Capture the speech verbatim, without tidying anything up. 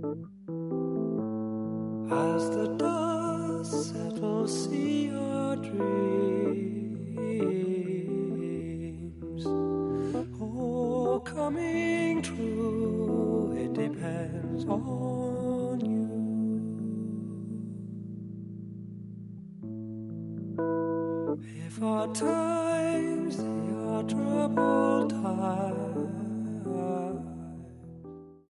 As the dust settles, see your dreams. Oh, coming true, it depends on you. If our times they are troubled times,